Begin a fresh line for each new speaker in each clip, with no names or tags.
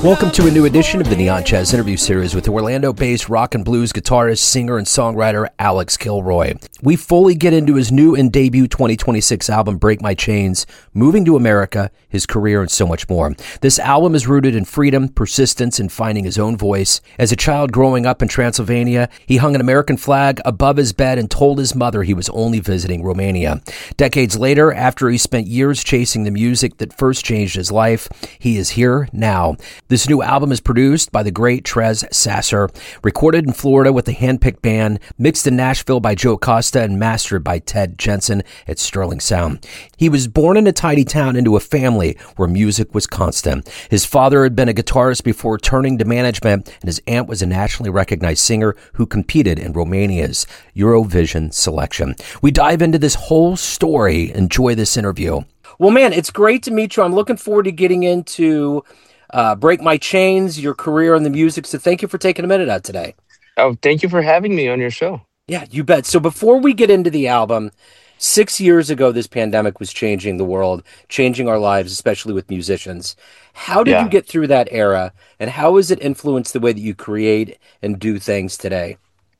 Welcome to a new edition of the Neon Jazz interview series with Orlando-based rock and blues guitarist, singer, and songwriter Alex Kilroy. We fully get into his new and debut 2026 album, Break My Chains, moving to America, his career, and so much more. This album is rooted in freedom, persistence, and finding his own voice. As a child growing up in Transylvania, he hung an American flag above his bed and told his mother he was only visiting Romania. Decades later, after he spent years chasing the music that first changed his life, he is here now. This new album is produced by the great Trez Sasser, recorded in Florida with a handpicked band, mixed in Nashville by Joe Costa, and mastered by Ted Jensen at Sterling Sound. He was born in a tiny town into a family where music was constant. His father had been a guitarist before turning to management, and his aunt was a nationally recognized singer who competed in Romania's Eurovision selection. We dive into this whole story. Enjoy this interview. Well, man, it's great to meet you. I'm looking forward to getting into Break My Chains, your career in the music. So thank you for taking a minute out today.
Oh, thank you for having me on your show.
Yeah, you bet. So before we get into the album, 6 years ago, this pandemic was changing the world, changing our lives, especially with musicians. How did you get through that era, and how has it influenced the way that you create and do things today?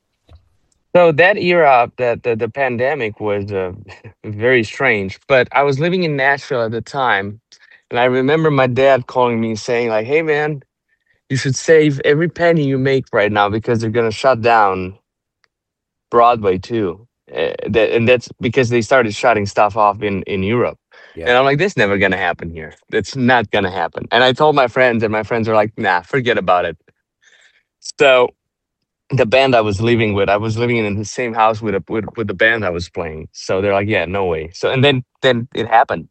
So that era, that the pandemic was very strange. But I was living in Nashville at the time, and I remember my dad calling me saying, like, "Hey, man, you should save every penny you make right now because they're gonna shut down Broadway too." And that's because they started shutting stuff off in Europe.
Yeah.
And I'm like, "This never gonna happen here. It's not gonna happen." And I told my friends, and my friends are like, "Nah, forget about it." So the band I was living with, I was living in the same house with the band I was playing. So they're like, "Yeah, no way." So and then it happened.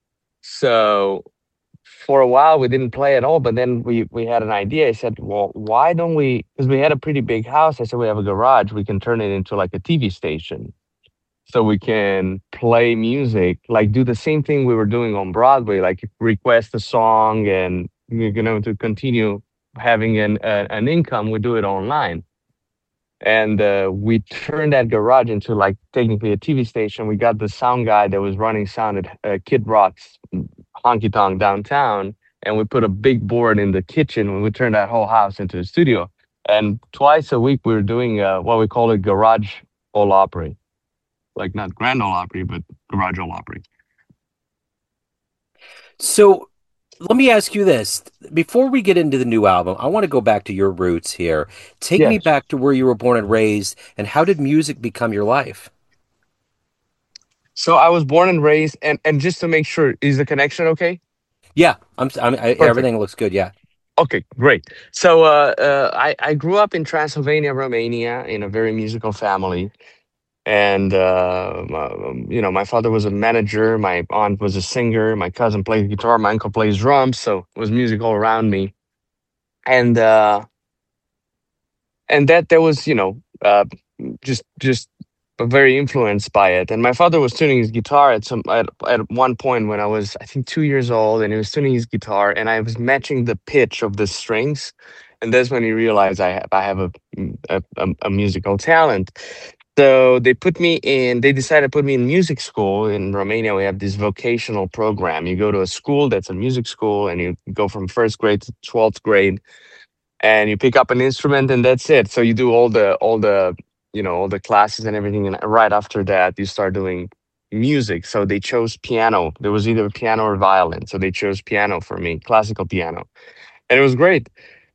So for a while we didn't play at all, but then we had an idea. I said, "Well, why don't we?" Because we had a pretty big house. I said, "We have a garage. We can turn it into like a TV station, so we can play music, like do the same thing we were doing on Broadway, like request a song and to continue having an income. We do it online." And we turned that garage into like technically a TV station. We got the sound guy that was running sound at Kid Rock's honky tonk downtown, and we put a big board in the kitchen. And we turned that whole house into a studio. And twice a week, we were doing what we call a garage Ole Opry, like not Grand Ole Opry, but garage Ole Opry.
So let me ask you this. Before we get into the new album, I want to go back to your roots here. Take me
Yes.
back to where you were born and raised, and how did music become your life?
So I was born and raised, and just to make sure, is the connection okay?
Yeah,
Perfect.
everything looks good. Yeah.
Okay, great. So I grew up in Transylvania, Romania, in a very musical family. And my father was a manager, my aunt was a singer, my cousin played guitar, my uncle plays drums, so it was music all around me. And that there was just very influenced by it. And my father was tuning his guitar at one point when I was, I think, 2 years old, and he was tuning his guitar, and I was matching the pitch of the strings, and that's when he realized I have a musical talent. So they decided to put me in music school. In Romania, we have this vocational program. You go to a school that's a music school, and you go from first grade to 12th grade, and you pick up an instrument, and that's it. So you do all the classes and everything, and right after that you start doing music. So they chose piano. There was either piano or violin. So they chose piano for me, classical piano. And it was great.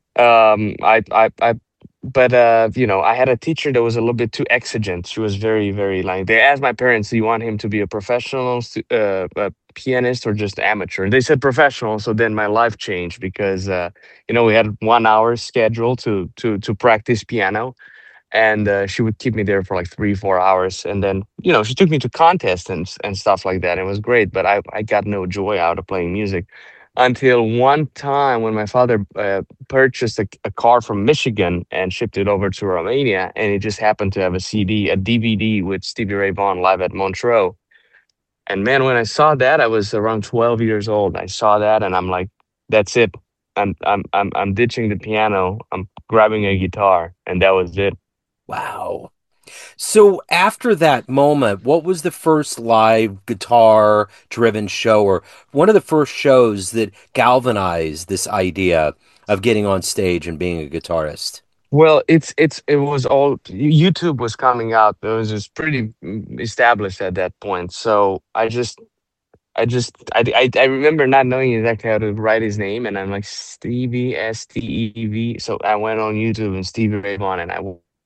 I but I had a teacher that was a little bit too exigent. She was very, very like, they asked my parents, "Do you want him to be a professional pianist or just amateur?" And they said professional. So then my life changed because we had 1 hour schedule to practice piano, and she would keep me there for like 3 4 hours, and then she took me to contests and stuff like that. It was great, but I got no joy out of playing music until one time when my father purchased a car from Michigan and shipped it over to Romania, and it just happened to have a DVD with Stevie Ray Vaughan live at Montreux. And man, when I saw that, I was around 12 years old. I saw that, and I'm like, "That's it. I'm ditching the piano. I'm grabbing a guitar," and that was it.
Wow. So after that moment, what was the first live guitar driven show or one of the first shows that galvanized this idea of getting on stage and being a guitarist?
Well, it was all YouTube was coming out. It was just pretty established at that point. So I remember not knowing exactly how to write his name, and I'm like Stevie Steve. So I went on YouTube and Stevie Ray Vaughan, and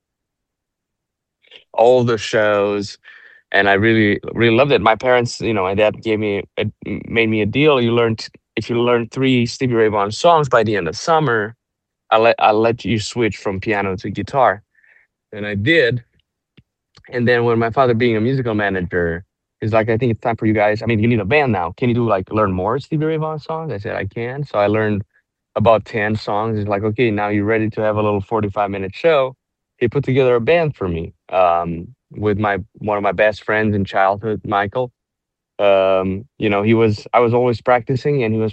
all the shows, and I really loved it. My parents, my dad made me a deal. If you learn three Stevie Ray Vaughan songs by the end of summer, I'll let you switch from piano to guitar, and I did. And then when my father, being a musical manager, is like, I think it's time for you guys. I mean, you need a band now. Can you do like learn more Stevie Ray Vaughan songs? I said I can. So I learned about 10 songs. He's like, okay, now you're ready to have a little 45-minute show. He put together a band for me, with my one of my best friends in childhood, Michael. I was always practicing, and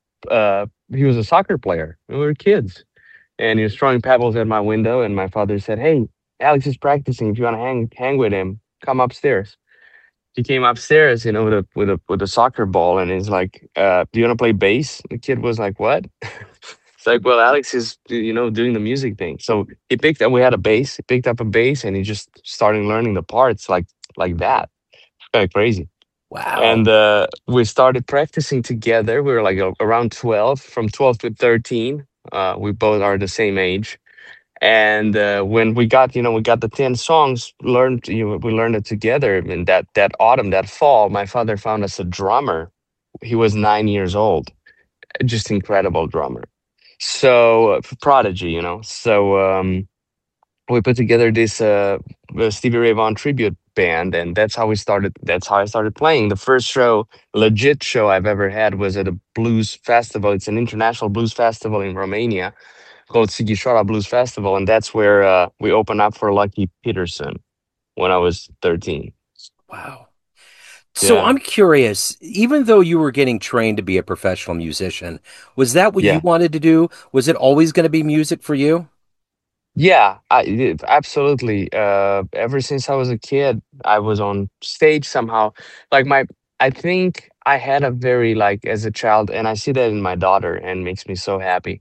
he was a soccer player. We were kids, and he was throwing pebbles at my window. And my father said, "Hey, Alex is practicing. If you want to hang with him, come upstairs." He came upstairs, with a soccer ball, and he's like, "Do you want to play bass?" The kid was like, "What?" It's like, "Well, Alex is, doing the music thing." So he picked up. We had a bass. He picked up a bass, and he just started learning the parts like that. Kind of crazy.
Wow.
And we started practicing together. We were like around 12, from 12 to 13. We both are the same age. And when we got the 10 songs learned, we learned it together. And that autumn, that fall, my father found us a drummer. He was 9 years old, just incredible drummer. So prodigy, so we put together this Stevie Ray Vaughan tribute band, and that's how we started. That's how I started playing. The first show, legit show I've ever had, was at a blues festival. It's an international blues festival in Romania called Sighișoara Blues Festival, and that's where we opened up for Lucky Peterson when I was 13.
Wow. So
Yeah,
I'm curious, even though you were getting trained to be a professional musician, was that what you
yeah.
wanted to do? Was it always going to be music for you?
Yeah, absolutely. Ever since I was a kid, I was on stage somehow. Like I think I had a very, like, as a child, and I see that in my daughter, and makes me so happy.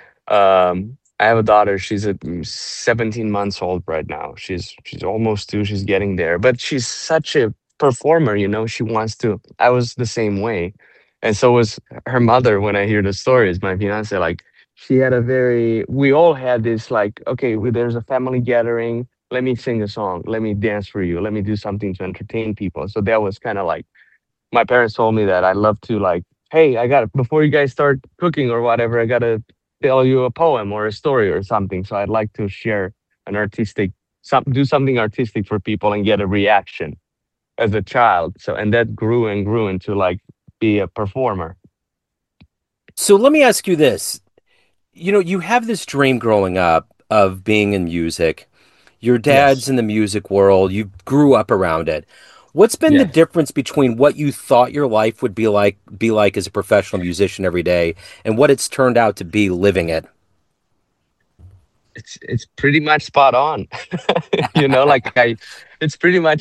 I have a daughter. She's 17 months old right now. She's almost two. She's getting there, but she's such a performer. She wants to. I was the same way, and so was her mother. When I hear the stories, my fiance, like, she had a very. We all had this, like, okay, there's a family gathering. Let me sing a song. Let me dance for you. Let me do something to entertain people. So that was kind of like, my parents told me that I love to, like, hey, I got to, before you guys start cooking or whatever, I got to tell you a poem or a story or something. So I'd like to share an artistic, do something artistic for people and get a reaction as a child. So, and that grew and grew into, like, be a performer.
So let me ask you this. You have this dream growing up of being in music. Your dad's
Yes.
in the music world. You grew up around it. What's been the
Yes.
difference between what you thought your life would be like as a professional musician every day and what it's turned out to be living it?
It's pretty much spot on. Like, it's pretty much,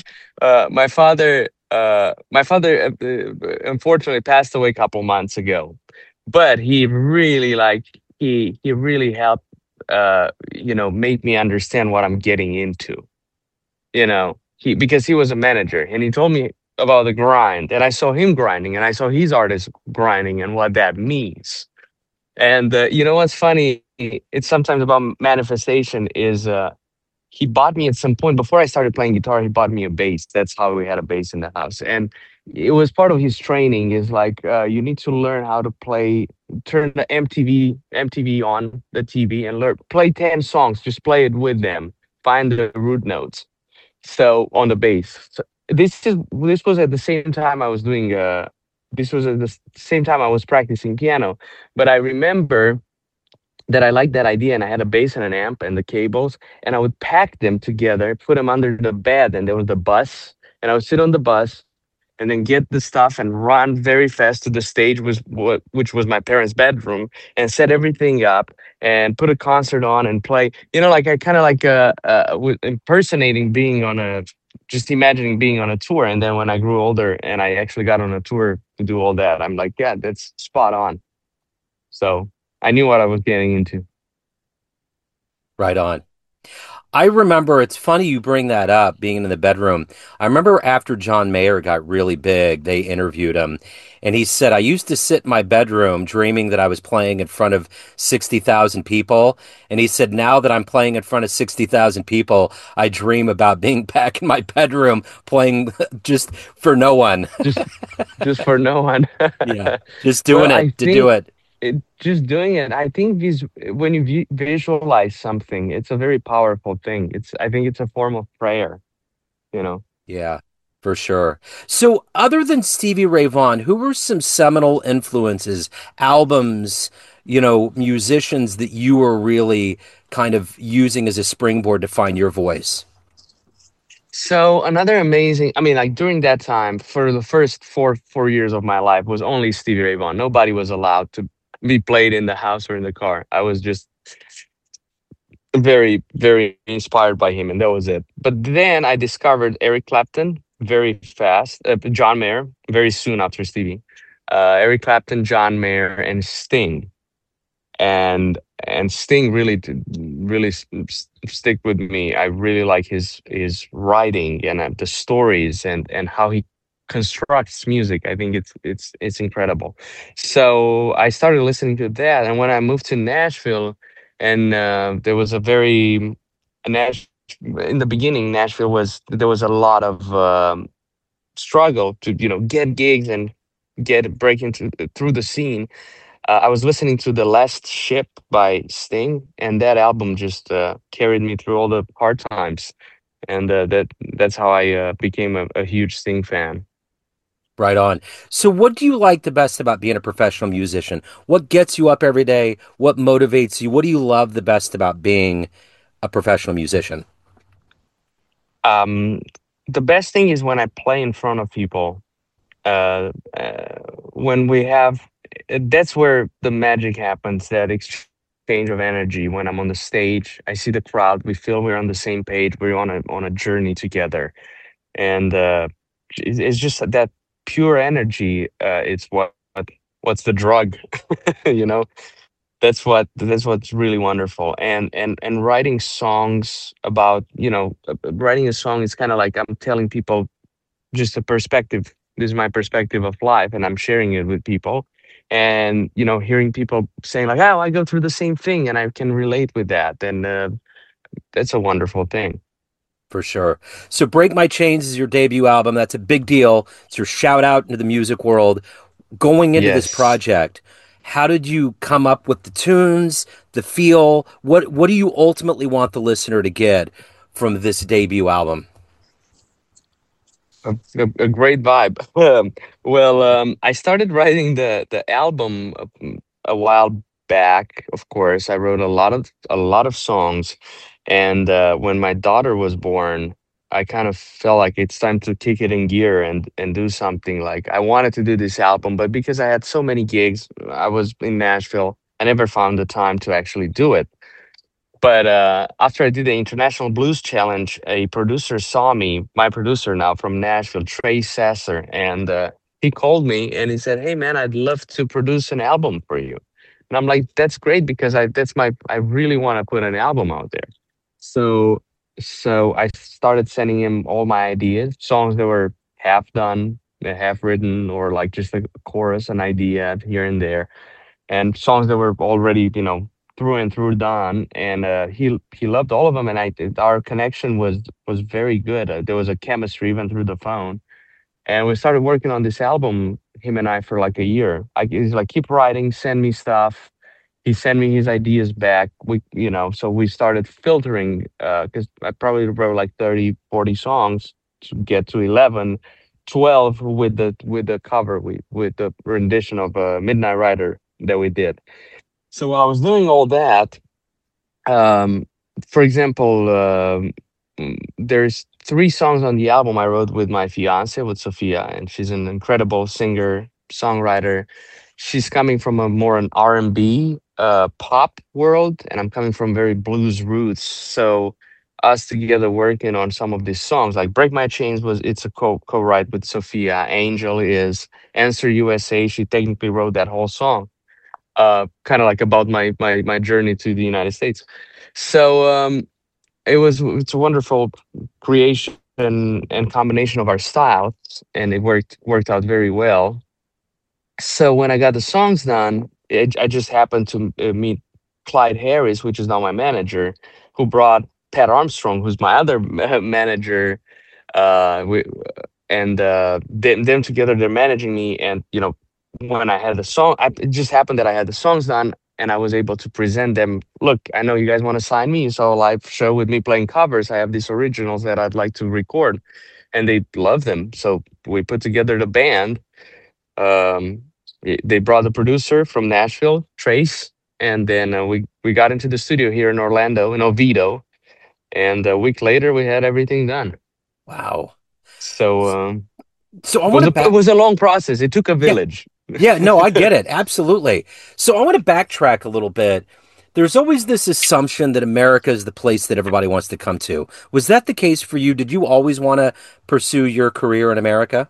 my father unfortunately passed away a couple months ago, but he really, like, he really helped, make me understand what I'm getting into. Because he was a manager, and he told me about the grind, and I saw him grinding, and I saw his artists grinding, and what that means. And what's funny? It's sometimes about manifestation. Is he bought me, at some point before I started playing guitar, he bought me a bass. That's how we had a bass in the house, and it was part of his training. Is like, you need to learn how to play. Turn the MTV on the TV and learn play 10 songs. Just play it with them. Find the root notes. So on the bass. So this was at the same time I was doing. This was at the same time I was practicing piano, but I remember that I liked that idea, and I had a bass and an amp and the cables, and I would pack them together, put them under the bed, and there was the bus, and I would sit on the bus, and then get the stuff and run very fast to the stage, which was my parents' bedroom, and set everything up and put a concert on and play. Like I kind of like impersonating being on a just imagining being on a tour. And then when I grew older and I actually got on a tour to do all that, I'm like, yeah, that's spot on. So I knew what I was getting into.
Right on. I remember it's funny you bring that up, being in the bedroom. I remember after John Mayer got really big, they interviewed him, and he said, I used to sit in my bedroom dreaming that I was playing in front of 60,000 people. And he said, now that I'm playing in front of 60,000 people, I dream about being back in my bedroom playing just for no one.
Just just for no one.
Yeah, just
Well,
doing
I
it to do
think
it.
just doing it. I think when you visualize something, it's a very powerful thing. I think it's a form of prayer. You know.
Yeah, for sure. So, other than Stevie Ray Vaughan, who were some seminal influences, albums, musicians that you were really kind of using as a springboard to find your voice?
So another amazing, I mean, like during that time, for the first four years of my life, was only Stevie Ray Vaughan. Nobody was allowed to be played in the house or in the car. I was just very, very inspired by him, and that was it. But then I discovered Eric Clapton very fast, John Mayer very soon after Stevie, Eric Clapton, John Mayer, and Sting. And Sting really stick with me. I really like his writing and the stories and how he constructs music. I think it's incredible. So I started listening to that, and when I moved to Nashville, and there was a very Nash in the beginning, Nashville was there was a lot of struggle to get gigs and get break into through the scene. I was listening to The Last Ship by Sting, and that album just carried me through all the hard times, and that's how I became a huge Sting fan.
Right on. So, what do you like the best about being a professional musician? What gets you up every day? What motivates you? What do you love the best about being a professional musician?
Um, the best thing is when I play in front of people. Uh, uh, when we have, that's where the magic happens. That exchange of energy. When I'm on the stage, I see the crowd. We feel we're on the same page. We're on a journey together, and it's just that pure energy. It's what's the drug, you know. That's what's really wonderful. And writing songs about writing a song is kind of like I'm telling people just a perspective. This is my perspective of life, and I'm sharing it with people. And hearing people saying like, "Oh, I go through the same thing, and I can relate with that," and that's a wonderful thing.
For sure. So, Break My Chains is your debut album. That's a big deal. It's your shout out into the music world. Going into this
Yes.
project, how did you come up with the tunes, the feel? What do you ultimately want the listener to get from this debut album?
A great vibe. Well, I started writing the album a while back. Of course, I wrote a lot of songs, and when my daughter was born, I kind of felt like it's time to kick it in gear and do something. Like I wanted to do this album, but because I had so many gigs, I was in Nashville. I never found the time to actually do it. But after I did the International Blues Challenge, a producer saw me, my producer now from Nashville, Trey Sasser, and he called me and he said, "Hey man, I'd love to produce an album for you." And I'm like, "That's great because I really want to put an album out there." So so I started sending him all my ideas, songs that were half done, half written, or like just a chorus, an idea here and there, and songs that were already through and through done. And he loved all of them, and our connection was very good. There was a chemistry even through the phone, and we started working on this album, him and I, for like a year. He's like, keep writing, send me stuff. He sent me his ideas back. So we started filtering, because I probably wrote like 30, 40 songs to get to 11, 12 with the cover, with the rendition of Midnight Rider that we did. So while I was doing all that, um, for example, there's three songs on the album I wrote with my fiance, with Sophia, and she's an incredible singer, songwriter. She's coming from a more an R&B pop world, and I'm coming from very blues roots. So us together working on some of these songs, like Break My Chains was it's a co-write with Sophia. Angel is Answer USA. She technically wrote that whole song, kind of like about my journey to the United States. So it's a wonderful creation and combination of our styles, and it worked out very well. So when I got the songs done, I just happened to meet Clyde Harris, which is now my manager, who brought Pat Armstrong, who's my other manager. We, and them together, they're managing me. And when I had the song, it just happened that I had the songs done, and I was able to present them. Look, I know you guys want to sign me, so a live show with me playing covers. I have these originals that I'd like to record, and they love them. So we put together the band. um, they brought the producer from Nashville, Trace, and then we got into the studio here in Orlando, in Oviedo, and a week later we had everything done.
Wow.
So
So I
it
want
was
to
it
back.
was a long process. It took a
Yeah.
village.
Yeah, no, I get it. Absolutely. So I want to backtrack a little bit. There's always this assumption that America is the place that everybody wants to come to. Was that the case for you? Did you always want to pursue your career in America?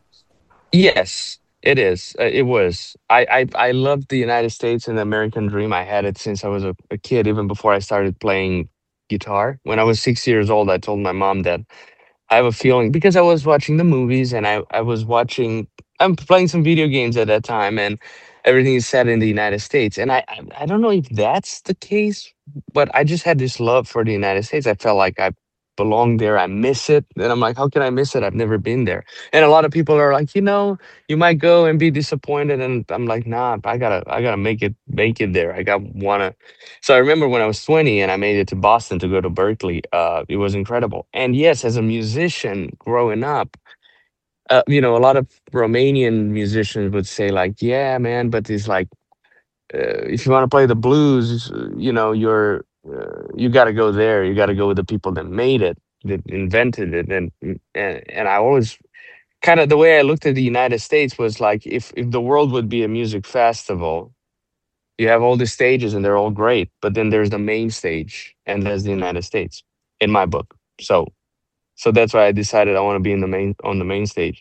Yes, it is. It was. I loved the United States and the American dream. I had it since I was a kid, even before I started playing guitar. When I was 6 years old, I told my mom that I have a feeling, because I was watching the movies, and I was watching, I'm playing some video games at that time, and everything is set in the United States. And I don't know if that's the case, but I just had this love for the United States. I felt like I belong there. I miss it. And I'm like, how can I miss it? I've never been there. And a lot of people are like, you might go and be disappointed. And I'm like, nah, I gotta make it there. I got wanna. So I remember when I was 20 and I made it to Boston to go to Berkeley. It was incredible. And yes, as a musician growing up, a lot of Romanian musicians would say like, yeah, man, but it's like, if you want to play the blues, you got to go there. You got to go with the people that made it, that invented it. And I always kind of, the way I looked at the United States was like, if the world would be a music festival, you have all the stages and they're all great, but then there's the main stage, and there's the United States in my book. So that's why I decided I want to be on the main stage.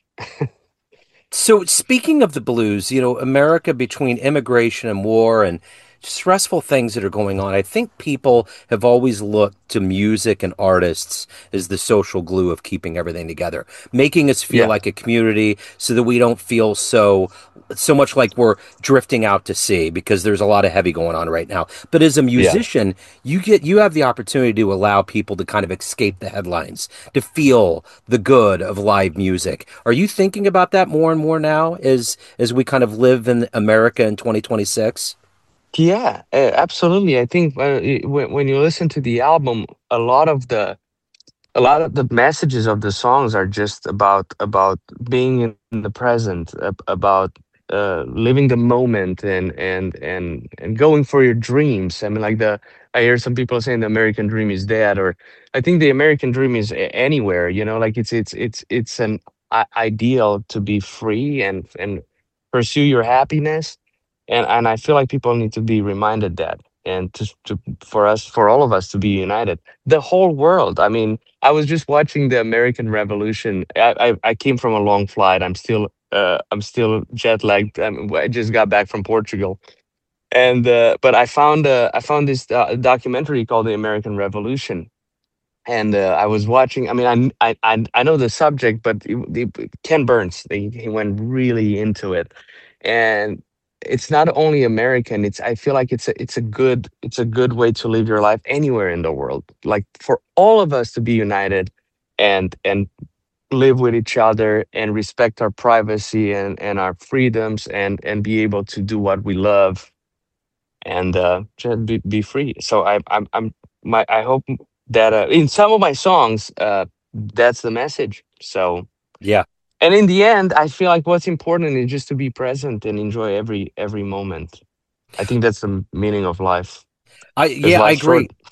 So, speaking of the blues, America, between immigration and war and stressful things that are going on, I think people have always looked to music and artists as the social glue of keeping everything together, making us feel
Yeah,
like a community so that we don't feel so much like we're drifting out to sea because there's a lot of heavy going on right now. But as a
yeah.
musician, you have the opportunity to allow people to kind of escape the headlines, to feel the good of live music. Are you thinking about that more and more now as we kind of live in America in 2026?
Yeah, absolutely. I think when you listen to the album, a lot of the messages of the songs are just about being in the present, about living the moment, and going for your dreams. I mean, like I hear some people saying the American dream is dead, or I think the American dream is anywhere. Like it's an ideal to be free and pursue your happiness, and I feel like people need to be reminded that, and for all of us to be united, the whole world. I mean, I was just watching the American Revolution. I came from a long flight. I'm still jet lagged. I just got back from Portugal, and but I found this documentary called The American Revolution, and I was watching. I mean, I know the subject, but Ken Burns, he went really into it, and it's not only American. I feel like it's a good way to live your life anywhere in the world. Like for all of us to be united, and live with each other and respect our privacy and our freedoms, and be able to do what we love, and just be free. So I hope that in some of my songs, that's the message. So,
Yeah.
and in the end, I feel like what's important is just to be present and enjoy every moment. I think that's the meaning of life. Because
I
life's short.
agree.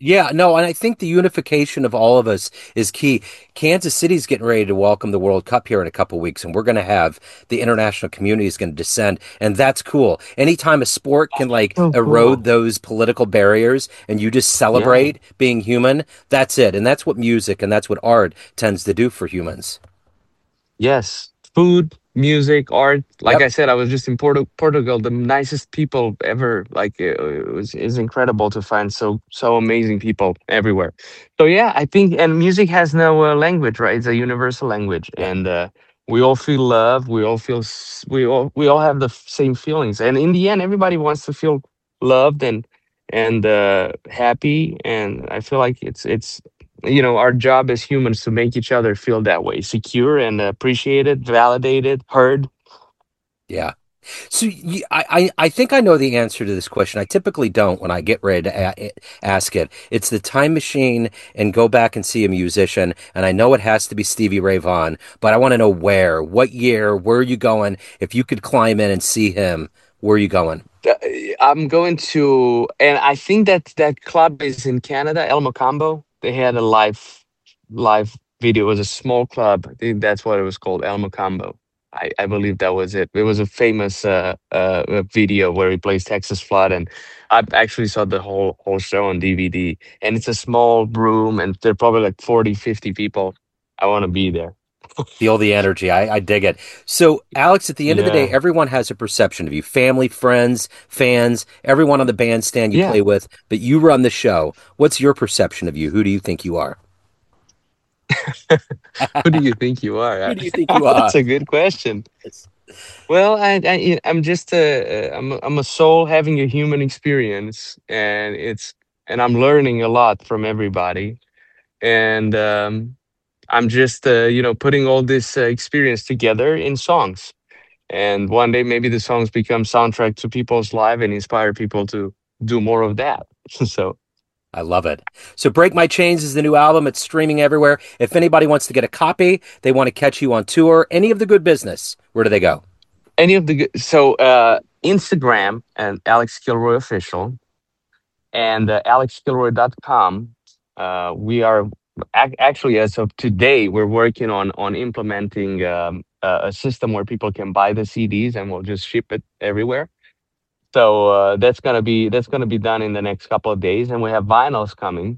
Yeah, no, and I think the unification of all of us is key. Kansas City's getting ready to welcome the World Cup here in a couple weeks, and we're going to have the international community is going to descend, and that's cool. Anytime a sport can like
Oh,
erode
cool.
those political barriers and you just
Yeah.
celebrate being human, that's it. And that's what music and that's what art tends to do for humans.
Yes, food, music, art. Like
Yep.
I said, I was just in Portugal. The nicest people ever. Like it was is incredible to find so amazing people everywhere. So yeah, I think and music has no language, right? It's a universal language,
Yep.
and we all feel love. We all feel we all have the same feelings. And in the end, everybody wants to feel loved and happy. And I feel like it's our job as humans to make each other feel that way, secure and appreciated, validated, heard.
Yeah. So I think I know the answer to this question. I typically don't when I get ready to ask it. It's the time machine and go back and see a musician. And I know it has to be Stevie Ray Vaughan, but I want to know where, what year, where are you going? If you could climb in and see him, where are you going?
Uh, I'm going to, and I think that club is in Canada, El Mocambo. They had a live video. It was a small club. I think that's what it was called, El Mocambo. I believe that was it. It was a famous video where he plays Texas Flood, and I actually saw the whole show on DVD. And it's a small room, and there are probably like 40, 50 people. I want to be there.
Feel the energy. I dig it. So, Alex, at the end of the day,
Yeah.
everyone has a perception of you family, friends, fans, everyone on the bandstand you
Yeah.
play with, but you run the show. What's your perception of you? Who do you think you are?
Who do you think you are?
Who do you think you are?
That's a good question. Well, I'm just I'm a soul having a human experience, and I'm learning a lot from everybody, and I'm just putting all this experience together in songs, and one day maybe the songs become soundtrack to people's life and inspire people to do more of that. So
I love it. So Break My Chains is the new album. It's streaming everywhere. If anybody wants to get a copy, they want to catch you on tour, any of the good business, where do they go?
any of the Instagram and Alex Kilroy official and alexkilroy.com. We are actually, as of today, we're working on implementing a system where people can buy the CDs and we'll just ship it everywhere. So that's gonna be done in the next couple of days, and we have vinyls coming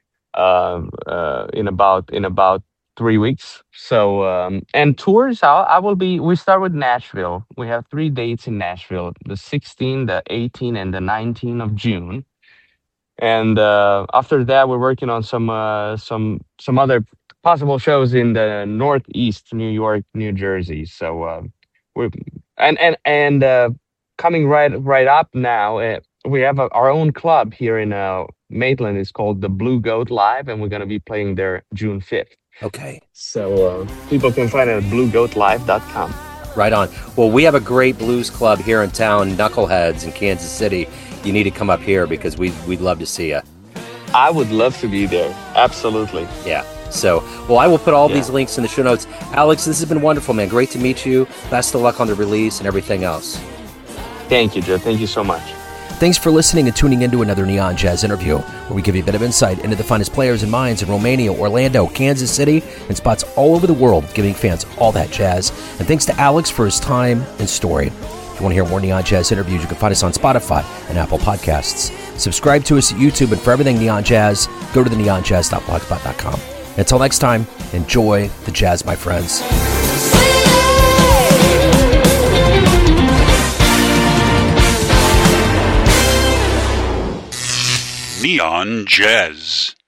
in about 3 weeks. So and tours, I will be. We start with Nashville. We have 3 dates in Nashville: the 16th, the 18th, and the 19th of June. And after that, we're working on some other possible shows in the Northeast, New York, New Jersey. So we're and coming right up now. We have our own club here in Maitland. It's called the Blue Goat Live, and we're going to be playing there June 5th.
Okay.
So people can find it at bluegoatlive.com.
Right on. Well, we have a great blues club here in town, Knuckleheads in Kansas City. You need to come up here because we'd love to see you.
I would love to be there. Absolutely.
Yeah. So, well, I will put all
Yeah.
these links in the show notes. Alex, this has been wonderful, man. Great to meet you. Best of luck on the release and everything else.
Thank you, Joe. Thank you so much.
Thanks for listening and tuning into another Neon Jazz interview, where we give you a bit of insight into the finest players and minds in Romania, Orlando, Kansas City, and spots all over the world, giving fans all that jazz. And thanks to Alex for his time and story. If you want to hear more Neon Jazz interviews, you can find us on Spotify and Apple Podcasts. Subscribe to us at YouTube, and for everything Neon Jazz, go to the neonjazz.blogspot.com. Until next time, enjoy the jazz, my friends.
Neon Jazz.